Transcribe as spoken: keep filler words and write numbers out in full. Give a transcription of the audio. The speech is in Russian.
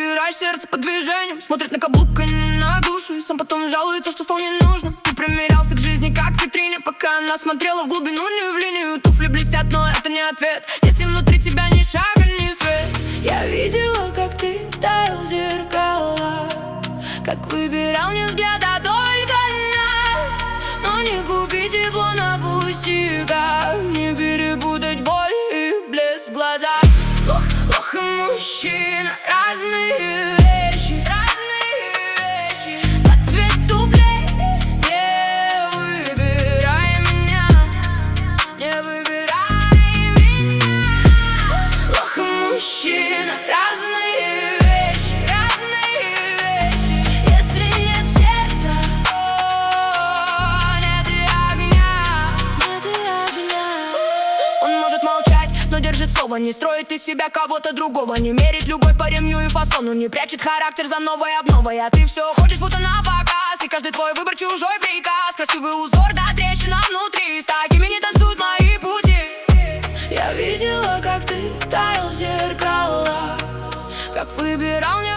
Собираешь сердце по движениям, смотрит на каблук и не на душу, и сам потом жалуется, что стал ненужным. Ты примерялся к жизни как к витрине, пока она смотрела в глубину, не в линию. Туфли блестят, но это не ответ, если внутри тебя ни шага, ни свет. Я видела, как ты таял в зеркала, как выбирал не взгляд, а только на. Но не губи тепло на пустяках, не перепутать боль и блеск в глазах. Лох, лох и мужчина, разные вещи, разные вещи. Под цвет туфлей не выбирай меня, не выбирай меня. Лох и мужчина, разные вещи, разные вещи. Если нет сердца, о, нет и огня, нет и огня. Он может молчать, но держит слово, не строит из себя кого-то другого, не мерит любовь по ремню и фасону, не прячет характер за новой обновой. А ты все хочешь будто на показ, и каждый твой выбор чужой приказ. Красивый узор, да трещина внутри, с такими не танцуют мои пути. Я видела, как ты таял в зеркала, как выбирал не